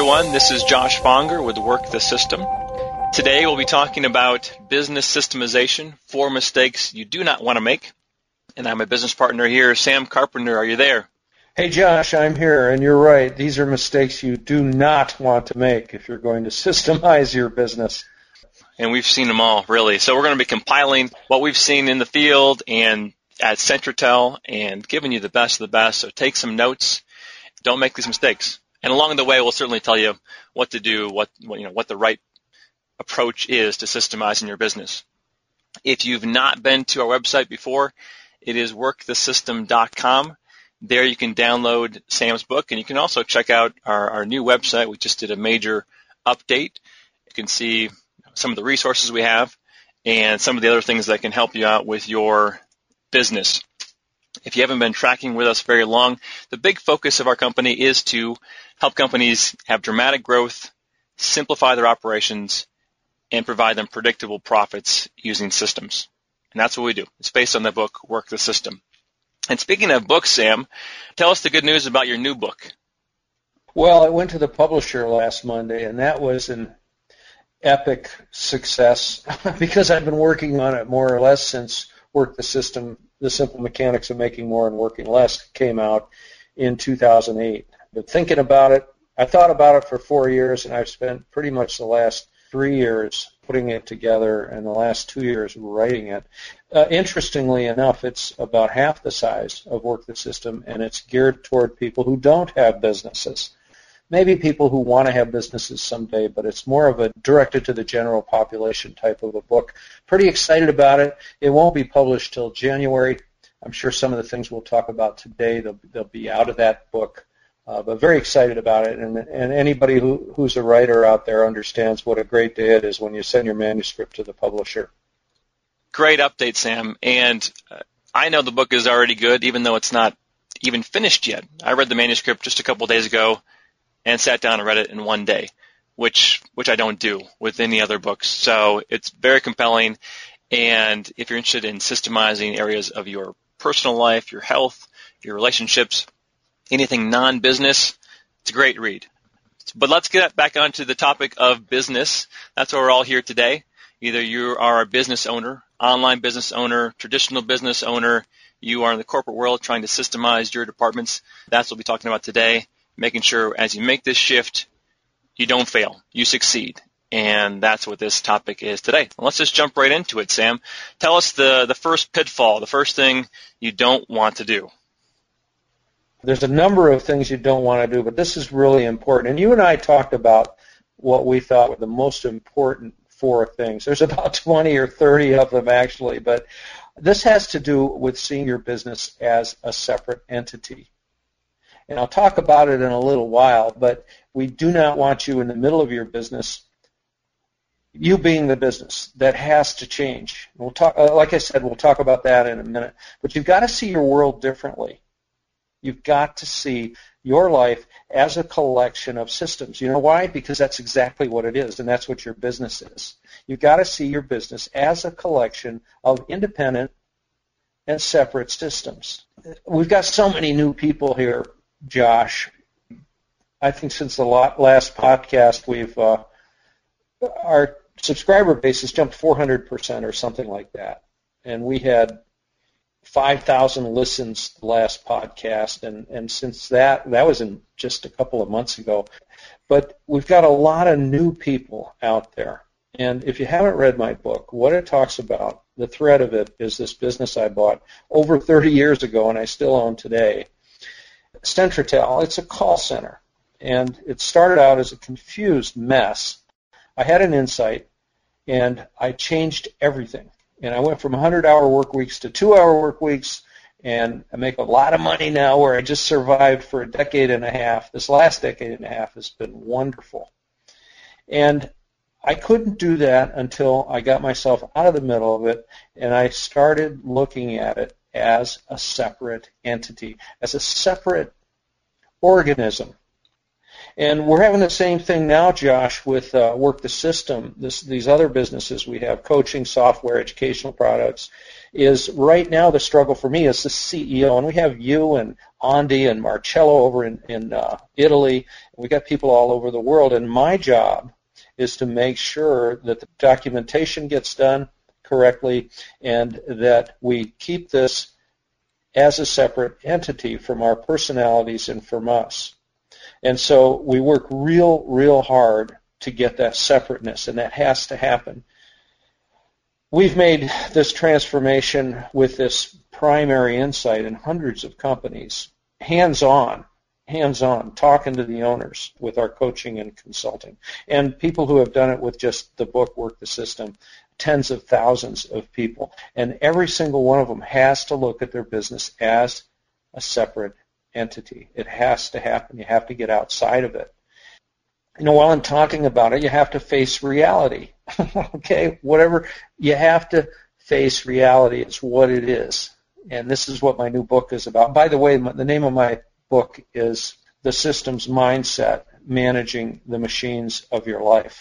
everyone. This is Josh Fonger with Work the System. Today we'll be talking about business systemization, 4 mistakes you do not want to make. And I'm a business partner here, Sam Carpenter. Are you there? Hey, Josh, I'm here, and you're right. These are mistakes you do not want to make if you're going to systemize your business. And we've seen them all, really. So we're going to be compiling what we've seen in the field and at Centratel and giving you the best of the best. So take some notes. Don't make these mistakes. And along the way, we'll certainly tell you what to do, what the right approach is to systemizing your business. If you've not been to our website before, it is workthesystem.com. There you can download Sam's book, and you can also check out our new website. We just did a major update. You can see some of the resources we have and some of the other things that can help you out with your business. If you haven't been tracking with us very long, the big focus of our company is to help companies have dramatic growth, simplify their operations, and provide them predictable profits using systems. And that's what we do. It's based on the book, Work the System. And speaking of books, Sam, tell us the good news about your new book. Well, I went to the publisher last Monday, and that was an epic success because I've been working on it more or less since Work the System, The Simple Mechanics of Making More and Working Less came out in 2008. But thinking about it, I thought about it for 4 years, and I've spent pretty much the last 3 years putting it together and the last 2 years writing it. Interestingly enough, it's about half the size of Work the System, and it's geared toward people who don't have businesses. Maybe people who want to have businesses someday, but it's more of a directed to the general population type of a book. Pretty excited about it. It won't be published till January. I'm sure some of the things we'll talk about today, they'll be out of that book. But very excited about it, and anybody who's a writer out there understands what a great day it is when you send your manuscript to the publisher. Great update, Sam. And I know the book is already good, even though it's not even finished yet. I read the manuscript just a couple of days ago and sat down and read it in one day, which I don't do with any other books. So it's very compelling. And if you're interested in systemizing areas of your personal life, your health, your relationships, anything non-business, it's a great read. But let's get back onto the topic of business. That's why we're all here today. Either you are a business owner, online business owner, traditional business owner, you are in the corporate world trying to systemize your departments. That's what we'll be talking about today, making sure as you make this shift, you don't fail, you succeed. And that's what this topic is today. Let's just jump right into it, Sam. Tell us the first pitfall, the first thing you don't want to do. There's a number of things you don't want to do, but this is really important. And you and I talked about what we thought were the most important 4 things. There's about 20 or 30 of them, actually, but this has to do with seeing your business as a separate entity. And I'll talk about it in a little while, but we do not want you in the middle of your business, you being the business. That has to change. We'll talk, like I said, we'll talk about that in a minute. But you've got to see your world differently. You've got to see your life as a collection of systems. You know why? Because that's exactly what it is, and that's what your business is. You've got to see your business as a collection of independent and separate systems. We've got so many new people here, Josh. I think since the last podcast, our subscriber base has jumped 400% or something like that, and we had 5,000 listens the last podcast, and since that was in just a couple of months ago. But we've got a lot of new people out there. And if you haven't read my book, what it talks about, the thread of it is this business I bought over 30 years ago and I still own today. Centratel, it's a call center. And it started out as a confused mess. I had an insight, and I changed everything. And I went from 100-hour work weeks to 2-hour work weeks, and I make a lot of money now where I just survived for a decade and a half. This last decade and a half has been wonderful. And I couldn't do that until I got myself out of the middle of it, and I started looking at it as a separate entity, as a separate organism. And we're having the same thing now, Josh, with Work the System. These other businesses we have, coaching, software, educational products, is right now the struggle for me as the CEO. And we have you and Andy and Marcello over in Italy. We got people all over the world. And my job is to make sure that the documentation gets done correctly and that we keep this as a separate entity from our personalities and from us. And so we work real hard to get that separateness, and that has to happen. We've made this transformation with this primary insight in hundreds of companies, hands-on, talking to the owners with our coaching and consulting. And people who have done it with just the book, Work the System, tens of thousands of people. And every single one of them has to look at their business as a separate entity. It has to happen. You have to get outside of it. While I'm talking about it, you have to face reality. Okay? Whatever, you have to face reality. It's what it is. And this is what my new book is about. By the way, the name of my book is The Systems Mindset, Managing the Machines of Your Life.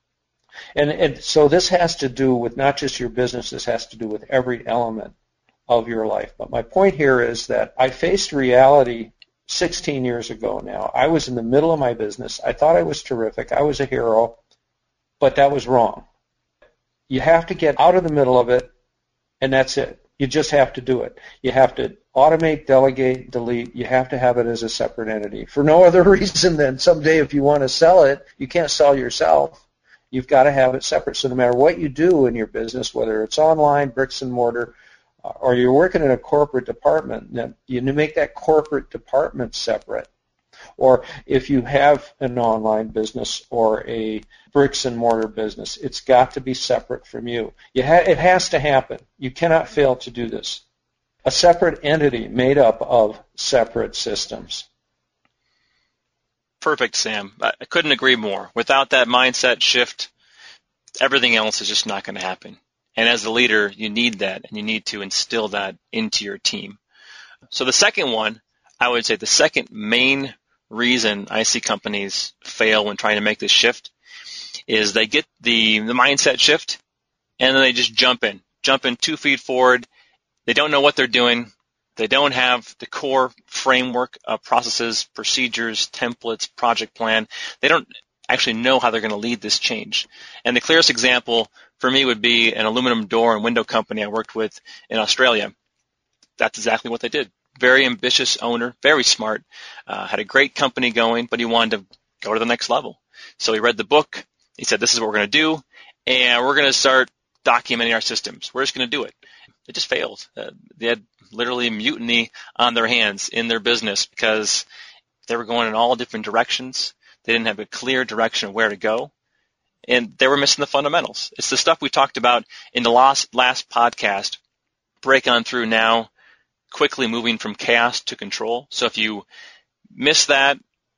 And so this has to do with not just your business, this has to do with every element of your life. But my point here is that I faced reality 16 years ago now. I was in the middle of my business. I thought I was terrific. I was a hero, but that was wrong. You have to get out of the middle of it, and that's it. You just have to do it. You have to automate, delegate, delete. You have to have it as a separate entity. For no other reason than someday if you want to sell it, you can't sell yourself. You've got to have it separate. So no matter what you do in your business, whether it's online, bricks and mortar, or you're working in a corporate department, you make that corporate department separate. Or if you have an online business or a bricks and mortar business, it's got to be separate from you. It has to happen. You cannot fail to do this. A separate entity made up of separate systems. Perfect, Sam. I couldn't agree more. Without that mindset shift, everything else is just not going to happen. And as the leader, you need that, and you need to instill that into your team. So the second one, I would say the second main reason I see companies fail when trying to make this shift is they get the mindset shift, and then they just jump in 2 feet forward. They don't know what they're doing. They don't have the core framework of processes, procedures, templates, project plan. They don't actually know how they're going to lead this change. And the clearest example for me would be an aluminum door and window company I worked with in Australia. That's exactly what they did. Very ambitious owner, very smart, had a great company going, but he wanted to go to the next level. So he read the book. He said, this is what we're going to do, and we're going to start documenting our systems. We're just going to do it. It just failed. They had literally mutiny on their hands in their business because they were going in all different directions. They didn't have a clear direction of where to go, and they were missing the fundamentals. It's the stuff we talked about in the last podcast, break on through now, quickly moving from chaos to control. So if you miss that,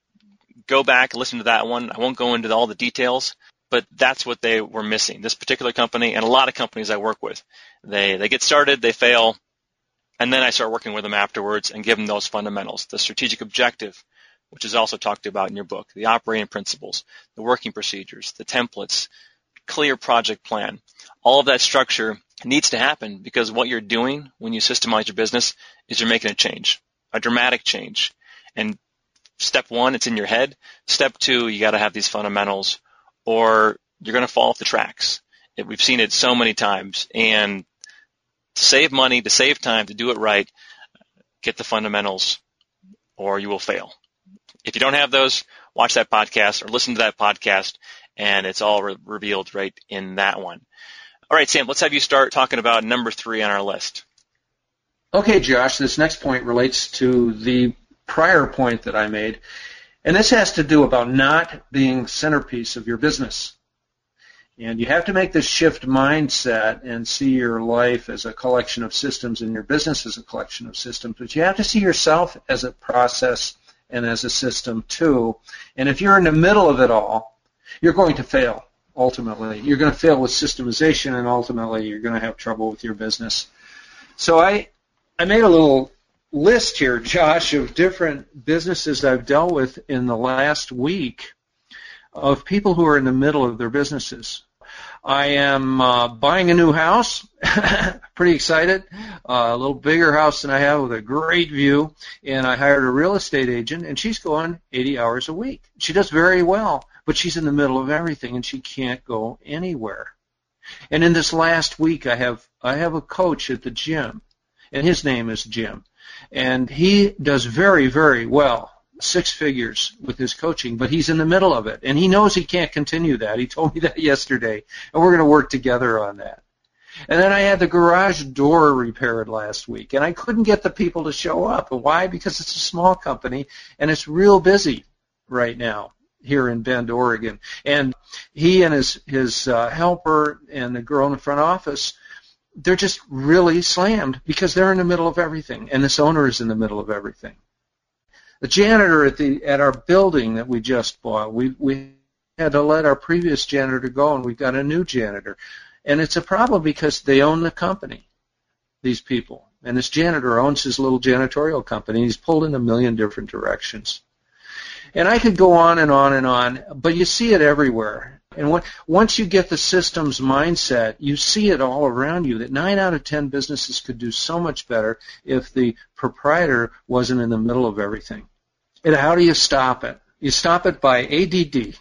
go back and listen to that one. I won't go into all the details, but that's what they were missing. This particular company and a lot of companies I work with, they get started, they fail, and then I start working with them afterwards and give them those fundamentals, the strategic objective, which is also talked about in your book, the operating principles, the working procedures, the templates, clear project plan. All of that structure needs to happen because what you're doing when you systemize your business is you're making a change, a dramatic change. And step one, it's in your head. Step two, you got to have these fundamentals or you're going to fall off the tracks. We've seen it so many times. And to save money, to save time, to do it right, get the fundamentals or you will fail. If you don't have those, watch that podcast or listen to that podcast, and it's all revealed right in that one. All right, Sam, let's have you start talking about number 3 on our list. Okay, Josh, this next point relates to the prior point that I made, and this has to do about not being centerpiece of your business. And you have to make this shift mindset and see your life as a collection of systems and your business as a collection of systems, but you have to see yourself as a process and as a system too. And if you're in the middle of it all, you're going to fail, ultimately. You're going to fail with systemization, and ultimately you're going to have trouble with your business. So I made a little list here, Josh, of different businesses I've dealt with in the last week of people who are in the middle of their businesses. I am buying a new house, pretty excited, a little bigger house than I have with a great view, and I hired a real estate agent, and she's going 80 hours a week. She does very well, but she's in the middle of everything, and she can't go anywhere. And in this last week, I have a coach at the gym, and his name is Jim, and he does very, very well. 6 figures with his coaching, but he's in the middle of it, and he knows he can't continue that. He told me that yesterday, and we're going to work together on that. And then I had the garage door repaired last week, and I couldn't get the people to show up. Why? Because it's a small company, and it's real busy right now here in Bend, Oregon. And he and his helper and the girl in the front office, they're just really slammed because they're in the middle of everything, and this owner is in the middle of everything. The janitor at our building that we just bought, we had to let our previous janitor go, and we've got a new janitor. And it's a problem because they own the company, these people. And this janitor owns his little janitorial company. He's pulled in a million different directions. And I could go on and on and on, but you see it everywhere. And once you get the systems mindset, you see it all around you, that 9 out of 10 businesses could do so much better if the proprietor wasn't in the middle of everything. And how do you stop it? You stop it by ADD.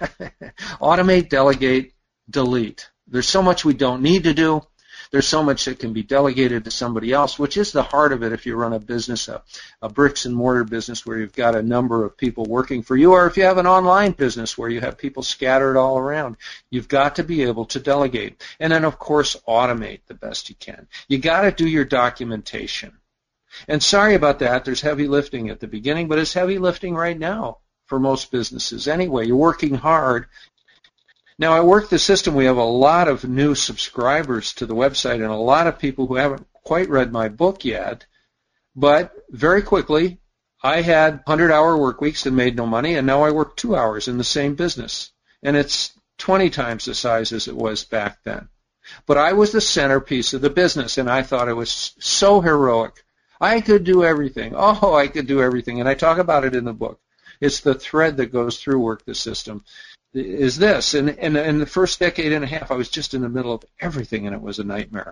Automate, delegate, delete. There's so much we don't need to do. There's so much that can be delegated to somebody else, which is the heart of it if you run a business, a bricks and mortar business where you've got a number of people working for you, or if you have an online business where you have people scattered all around. You've got to be able to delegate. And then, of course, automate the best you can. You got to do your documentation. And sorry about that, there's heavy lifting at the beginning, but it's heavy lifting right now for most businesses. Anyway, you're working hard. Now, I work the system. We have a lot of new subscribers to the website and a lot of people who haven't quite read my book yet, but very quickly, I had 100-hour work weeks and made no money, and now I work 2 hours in the same business, and it's 20 times the size as it was back then. But I was the centerpiece of the business, and I thought it was so heroic. I could do everything. Oh, I could do everything. And I talk about it in the book. It's the thread that goes through Work the System is this. And in the first decade and a half, I was just in the middle of everything, and it was a nightmare.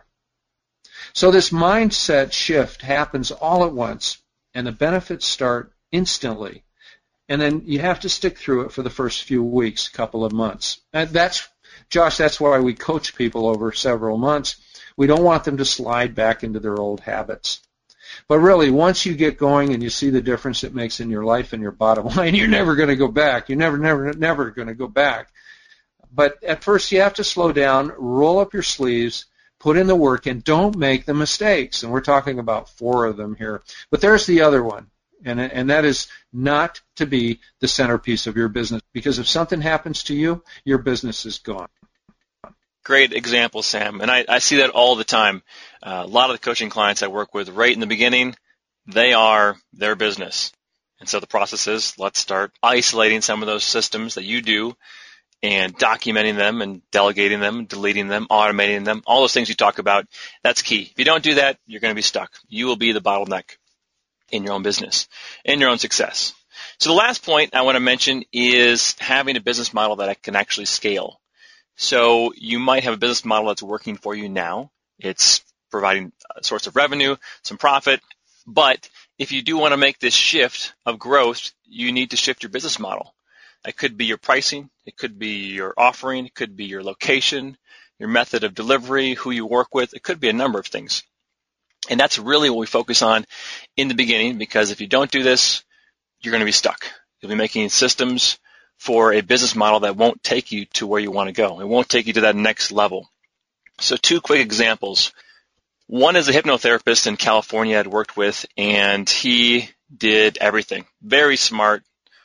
So this mindset shift happens all at once, and the benefits start instantly. And then you have to stick through it for the first few weeks, couple of months. And Josh, that's why we coach people over several months. We don't want them to slide back into their old habits. But really, once you get going and you see the difference it makes in your life and your bottom line, you're never going to go back. You're never going to go back. But at first, you have to slow down, roll up your sleeves, put in the work, and don't make the mistakes. And we're talking about 4 of them here. But there's the other one, and that is not to be the centerpiece of your business. Because if something happens to you, your business is gone. Great example, Sam. And I see that all the time. A lot of the coaching clients I work with right in the beginning, they are their business. And so the process is, let's start isolating some of those systems that you do and documenting them and delegating them, deleting them, automating them, all those things you talk about. That's key. If you don't do that, you're going to be stuck. You will be the bottleneck in your own business, in your own success. So the last point I want to mention is having a business model that can actually scale. So you might have a business model that's working for you now. It's providing a source of revenue, some profit. But if you do want to make this shift of growth, you need to shift your business model. It could be your pricing. It could be your offering. It could be your location, your method of delivery, who you work with. It could be a number of things. And that's really what we focus on in the beginning, because if you don't do this, you're going to be stuck. You'll be making systems for a business model that won't take you to where you want to go. It won't take you to that next level. So 2 quick examples. One is a hypnotherapist in California I'd worked with, and he did everything. Very smart.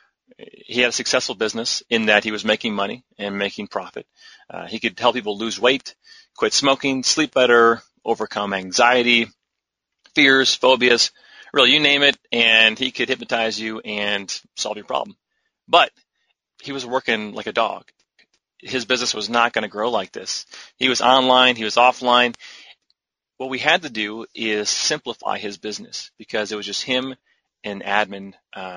He had a successful business in that he was making money and making profit. He could help people lose weight, quit smoking, sleep better, overcome anxiety, fears, phobias, really you name it, and he could hypnotize you and solve your problem. But he was working like a dog. His business was not going to grow like this. He was online. He was offline. what we had to do is simplify his business because it was just him and admin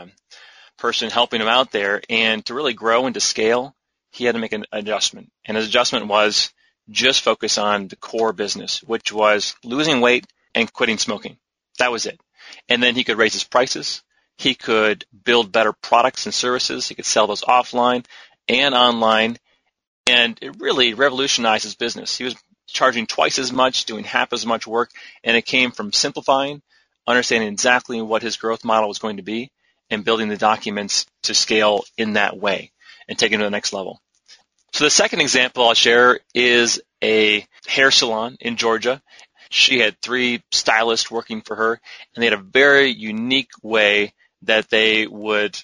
person helping him out there. And to really grow and to scale, he had to make an adjustment. And his adjustment was just focus on the core business, which was losing weight and quitting smoking. That was it. And then he could raise his prices. He could build better products and services. He could sell those offline and online. And it really revolutionized his business. He was charging twice as much, doing half as much work, and it came from simplifying, understanding exactly what his growth model was going to be, and building the documents to scale in that way and take it to the next level. So the second example I'll share is a hair salon in Georgia. She had 3 stylists working for her, and they had a very unique way that they would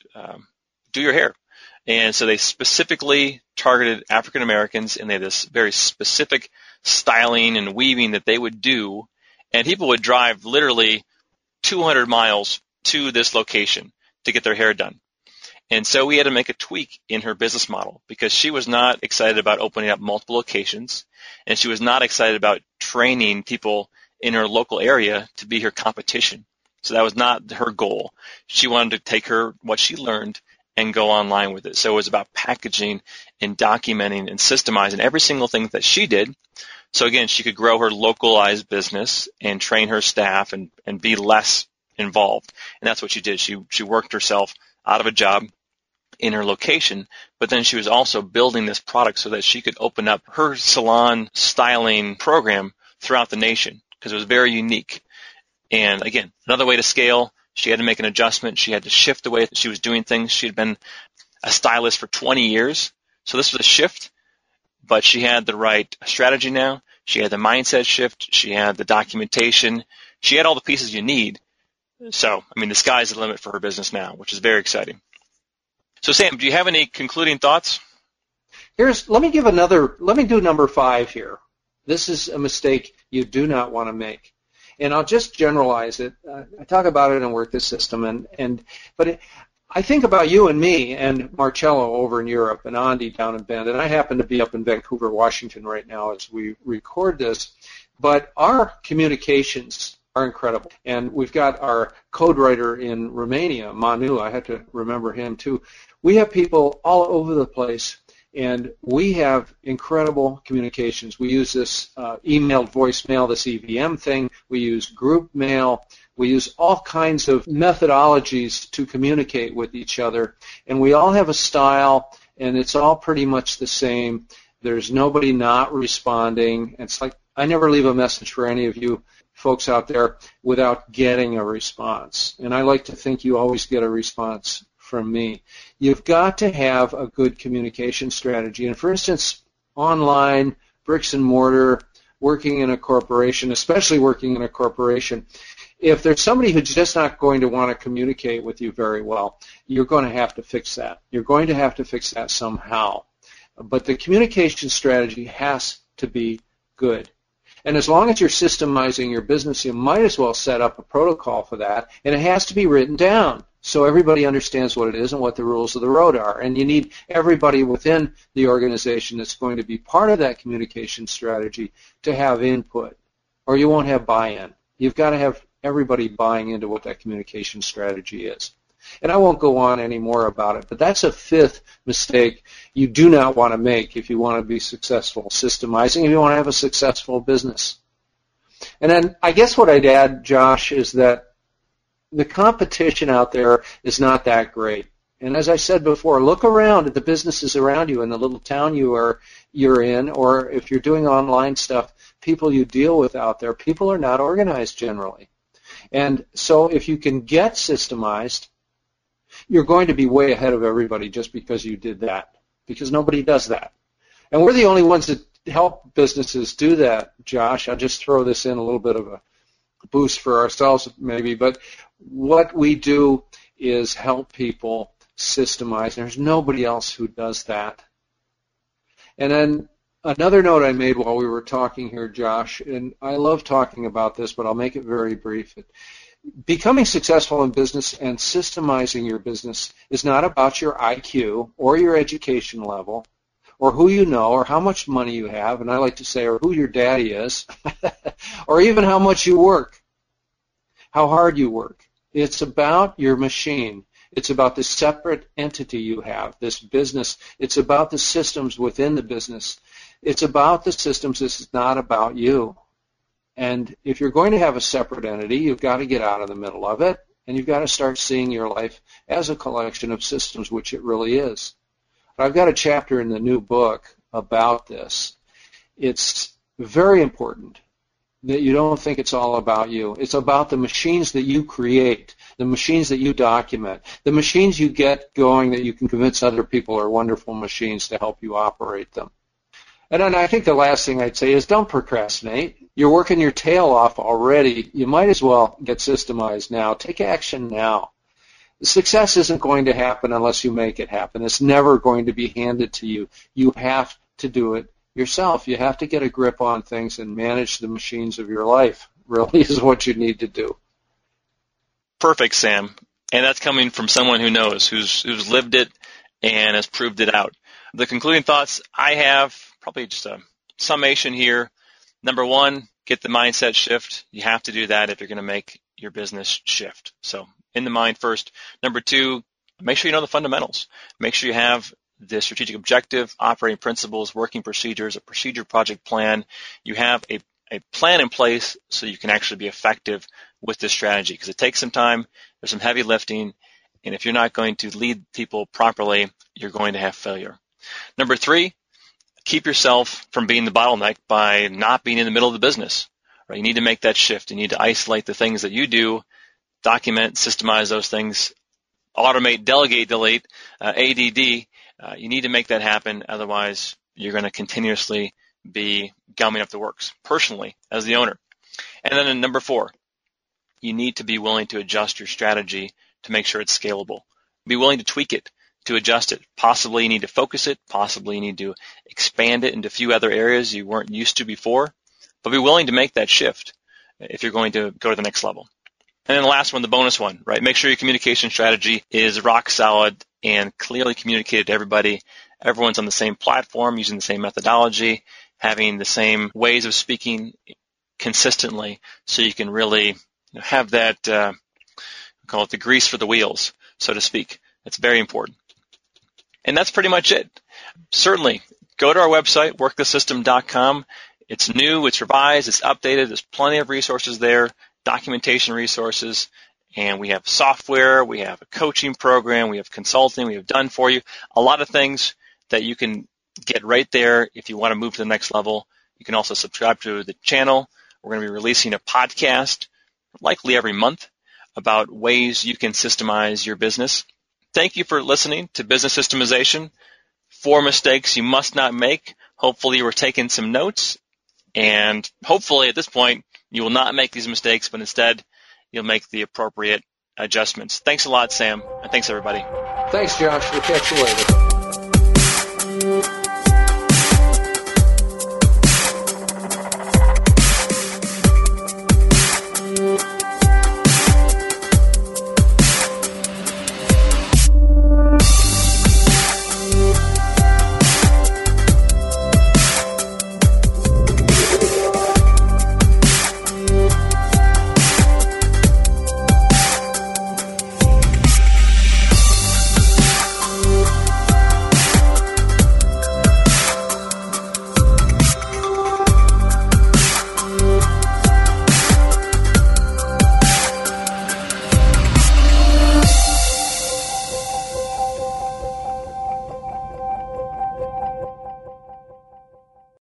do your hair. And so they specifically targeted African Americans, and they had this very specific styling and weaving that they would do. And people would drive literally 200 miles to this location to get their hair done. And so we had to make a tweak in her business model because she was not excited about opening up multiple locations, and she was not excited about training people in her local area to be her competition. So that was not her goal. She wanted to take what she learned and go online with it. So it was about packaging and documenting and systemizing every single thing that she did. So again, she could grow her localized business and train her staff and be less involved. And that's what she did. She worked herself out of a job in her location, but then she was also building this product so that she could open up her salon styling program throughout the nation because it was very unique. And again, another way to scale, she had to make an adjustment. She had to shift the way that she was doing things. She had been a stylist for 20 years, so this was a shift, but she had the right strategy now. She had the mindset shift. She had the documentation. She had all the pieces you need. So, the sky's the limit for her business now, which is very exciting. So, Sam, do you have any concluding thoughts? Let me do number 5 here. This is a mistake you do not want to make. And I'll just generalize it. I talk about it in Work the System, but I think about you and me and Marcello over in Europe and Andy down in Bend, and I happen to be up in Vancouver, Washington right now as we record this. But our communications are incredible. And we've got our code writer in Romania, Manu. I had to remember him too. We have people all over the place, and we have incredible communications. We use this emailed voicemail, this EVM thing. We use group mail. We use all kinds of methodologies to communicate with each other. And we all have a style, and it's all pretty much the same. There's nobody not responding. It's like I never leave a message for any of you folks out there without getting a response. And I like to think you always get a response from me. You've got to have a good communication strategy. And for instance, online, bricks and mortar, working in a corporation, especially working in a corporation, if there's somebody who's just not going to want to communicate with you very well, you're going to have to fix that. You're going to have to fix that somehow. But the communication strategy has to be good. And as long as you're systemizing your business, you might as well set up a protocol for that, and it has to be written down so everybody understands what it is and what the rules of the road are. And you need everybody within the organization that's going to be part of that communication strategy to have input, or you won't have buy-in. You've got to have everybody buying into what that communication strategy is. And I won't go on any more about it, but that's a 5th mistake you do not want to make if you want to be successful systemizing, if you want to have a successful business. And then I guess what I'd add, Josh, is that the competition out there is not that great. And as I said before, look around at the businesses around you in the little town you're in, or if you're doing online stuff, people you deal with out there, people are not organized generally. And so if you can get systemized, you're going to be way ahead of everybody just because you did that, because nobody does that. And we're the only ones that help businesses do that, Josh. I'll just throw this in a little bit of a boost for ourselves maybe, but what we do is help people systemize. There's nobody else who does that. And then another note I made while we were talking here, Josh, and I love talking about this, but I'll make it very brief. Becoming successful in business and systemizing your business is not about your IQ or your education level or who you know, or how much money you have, and I like to say, or who your daddy is, or even how much you work, how hard you work. It's about your machine. It's about the separate entity you have, this business. It's about the systems within the business. It's about the systems. This is not about you. And if you're going to have a separate entity, you've got to get out of the middle of it, and you've got to start seeing your life as a collection of systems, which it really is. I've got a chapter in the new book about this. It's very important that you don't think it's all about you. It's about the machines that you create, the machines that you document, the machines you get going that you can convince other people are wonderful machines to help you operate them. And then I think the last thing I'd say is don't procrastinate. You're working your tail off already. You might as well get systemized now. Take action now. Success isn't going to happen unless you make it happen. It's never going to be handed to you. You have to do it yourself. You have to get a grip on things and manage the machines of your life, really is what you need to do. Perfect, Sam. And that's coming from someone who knows, who's lived it and has proved it out. The concluding thoughts I have, probably just a summation here. Number one, get the mindset shift. You have to do that if you're going to make your business shift. So in the mind first. Number two, make sure you know the fundamentals. Make sure you have the strategic objective, operating principles, working procedures, a procedure project plan. You have a plan in place so you can actually be effective with this strategy, because it takes some time. There's some heavy lifting. And if you're not going to lead people properly, you're going to have failure. Number three, keep yourself from being the bottleneck by not being in the middle of the business. Right? You need to make that shift. You need to isolate the things that you do, document, systemize those things, automate, delegate, delete, ADD. You need to make that happen. Otherwise, you're going to continuously be gumming up the works personally as the owner. And then in number four, you need to be willing to adjust your strategy to make sure it's scalable. Be willing to tweak it, to adjust it. Possibly you need to focus it. Possibly you need to expand it into a few other areas you weren't used to before. But be willing to make that shift if you're going to go to the next level. And then the last one, the bonus one, right? Make sure your communication strategy is rock solid and clearly communicated to everybody. Everyone's on the same platform, using the same methodology, having the same ways of speaking consistently, so you can really have that, call it the grease for the wheels, so to speak. That's very important. And that's pretty much it. Certainly, go to our website, workthesystem.com. It's new, it's revised, it's updated. There's plenty of resources there, documentation resources, and we have software, we have a coaching program, we have consulting, we have done for you. A lot of things that you can get right there if you want to move to the next level. You can also subscribe to the channel. We're going to be releasing a podcast likely every month about ways you can systemize your business. Thank you for listening to Business Systemization. 4 mistakes you must not make. Hopefully you were taking some notes, and hopefully at this point you will not make these mistakes, but instead you'll make the appropriate adjustments. Thanks a lot, Sam, and thanks everybody. Thanks, Josh. We'll catch you later.